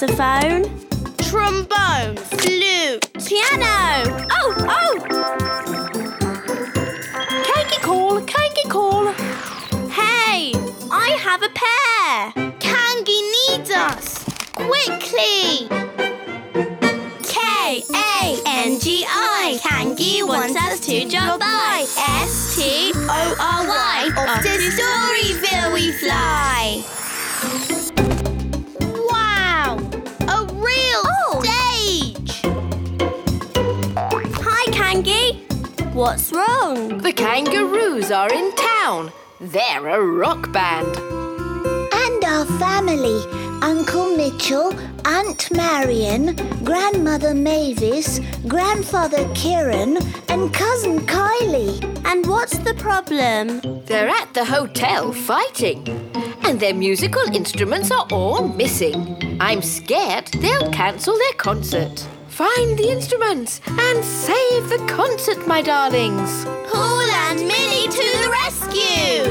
saxophone, trombone, flute, piano. Oh! Cakey call. Hey, I have a pair. Kangi needs us. Quickly! Kangi, Kangi wants us to jump by. STORY, off to Storyville we fly. Wow! A real stage! Hi, Kangi. What's wrong? The Kangaroos are in town. They're a rock band. And our family, Uncle Mitchell, Aunt Marion, Grandmother Mavis, Grandfather Kieran and Cousin Kylie. And what's the problem? They're at the hotel fighting. And their musical instruments are all missing. I'm scared they'll cancel their concert. Find the instruments and save the concert, my darlings. Paul and Minnie to the rescue!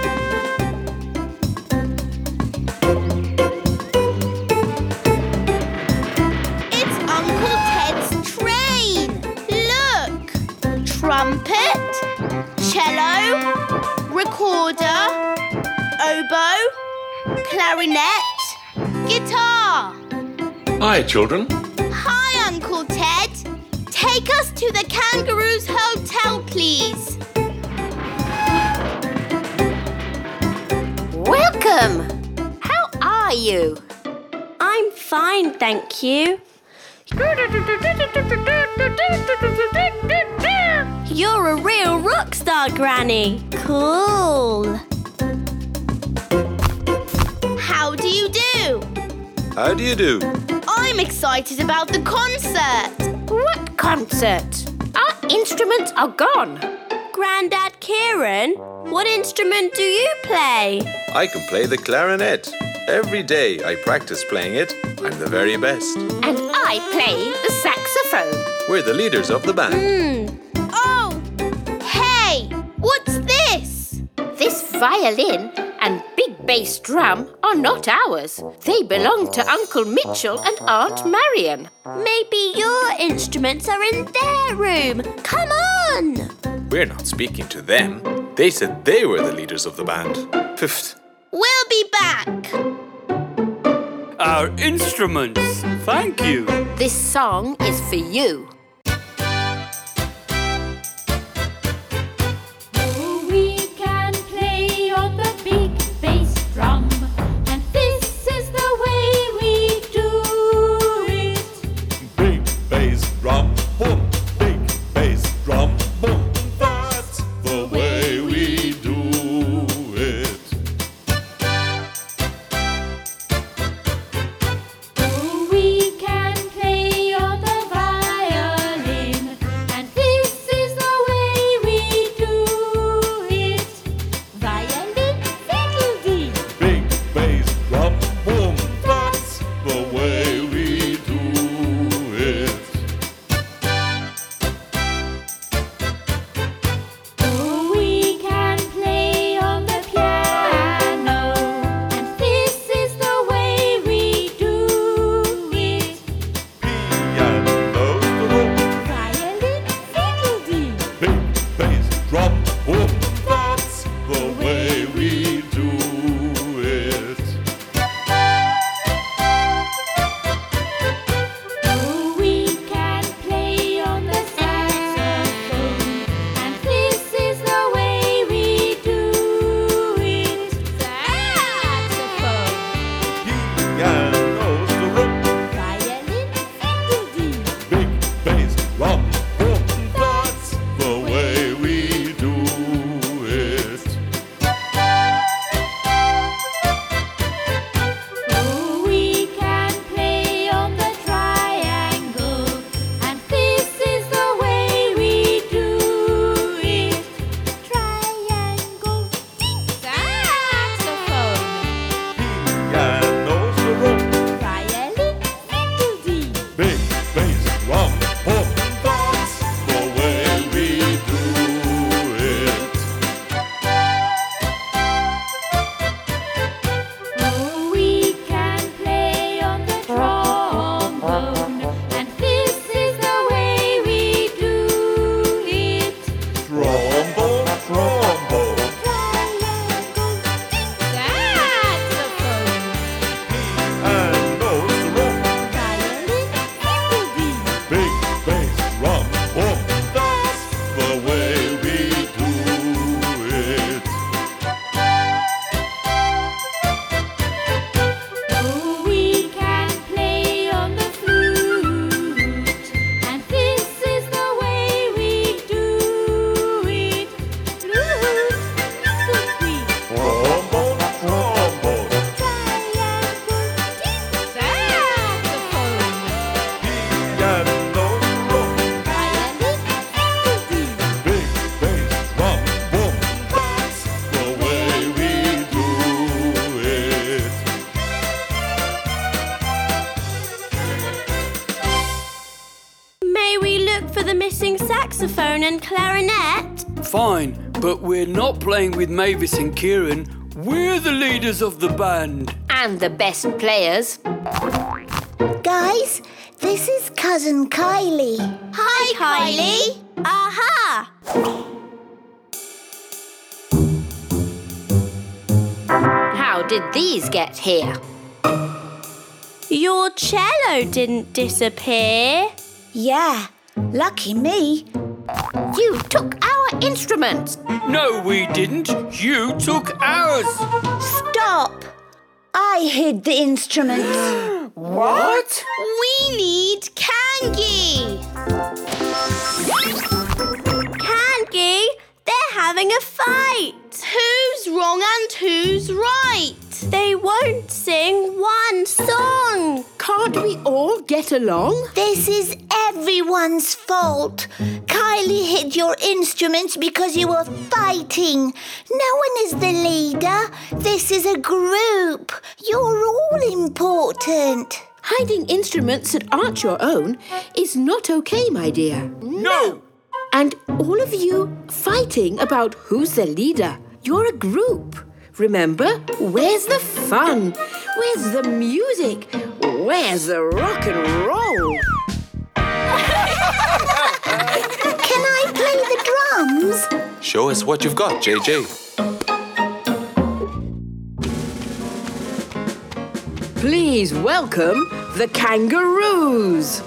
It's Uncle Ted's train! Look! Trumpet, cello, recorder, oboe, clarinet, guitar. Hi, children. Hi, Uncle Ted. Take us to the Kangaroos Hotel, please. Welcome! How are you? I'm fine, thank you. You're a real rock star, Granny. Cool. How do you do? How do you do? I'm excited about the concert. What concert? Our instruments are gone. Grandad Kieran, what instrument do you play? I can play the clarinet. Every day I practice playing it. I'm the very best. And I play the saxophone. We're the leaders of the band. Oh, hey, what's this? This violin and big bass drum are not ours. They belong to Uncle Mitchell and Aunt Marion. Maybe your instruments are in their room. Come on! We're not speaking to them. They said they were the leaders of the band. Pfft. We'll be back. Our instruments, thank you. This song is for you. We can play on the big bass drum, and this is the way we do it. Big bass drum, boom. Big bass drum, boom. That's the way we do it. We can play on the violin. missing saxophone and clarinet? Fine, but we're not playing with Mavis and Kieran. We're the leaders of the band. And the best players. Guys, this is Cousin Kylie. Hi, Kylie. Aha! How did these get here? Your cello didn't disappear. Yeah, lucky me. You took our instruments. No, we didn't. You took ours. Stop! I hid the instruments. What? We need Kangi. Kangi, they're having a fight. Who's wrong and who's right? They won't sing one song. Can't we all get along? This is everyone's fault. Kylie hid your instruments because you were fighting. No one is the leader. This is a group. You're all important. Hiding instruments that aren't your own is not okay, my dear. No! And all of you fighting about who's the leader. You're a group. Remember, where's the fun? Where's the music? Where's the rock and roll? Can I play the drums? Show us what you've got, JJ. Please welcome the Kangaroos.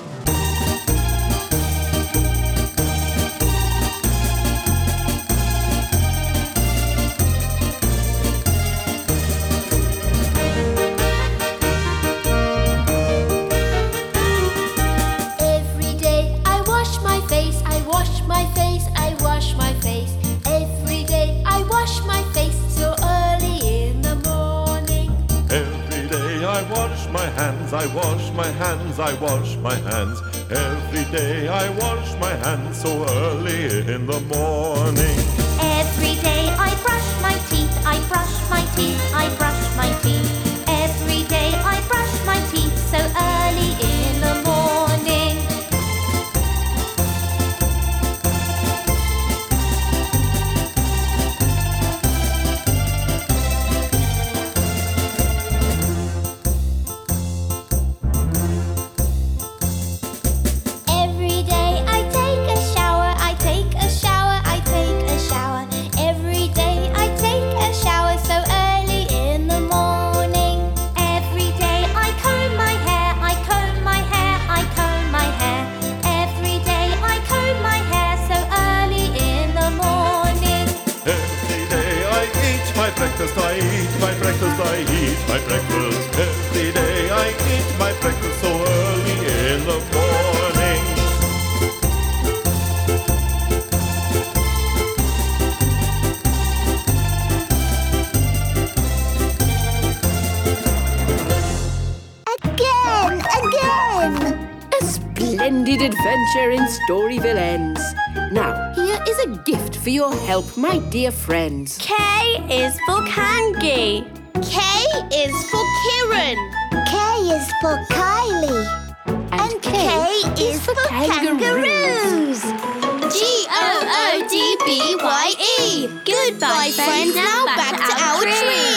Every day I wash my face, I wash my face, I wash my face. Every day I wash my face so early in the morning. Every day I wash my hands, I wash my hands, I wash my hands. Every day I wash my hands so early in the morning. Every day I brush my teeth, I brush my teeth, I brush my teeth. Every day I brush my teeth so early in the morning. Every day I take a shower, I take a shower, I take a shower. Every day I take a shower so early in the morning. Every day I comb my hair, I comb my hair, I comb my hair. Every day I comb my hair so early in the morning. Every day I eat my breakfast, I eat my breakfast, I eat my breakfast. Every day I eat my breakfast so early in the morning. Again! A splendid adventure in Storyville ends. Now, here is a gift for your help, my dear friends. K is for Kangi. K is for Kieran. K is for Kylie. And K is for kangaroos. Goodbye, friends. Now back to our tree.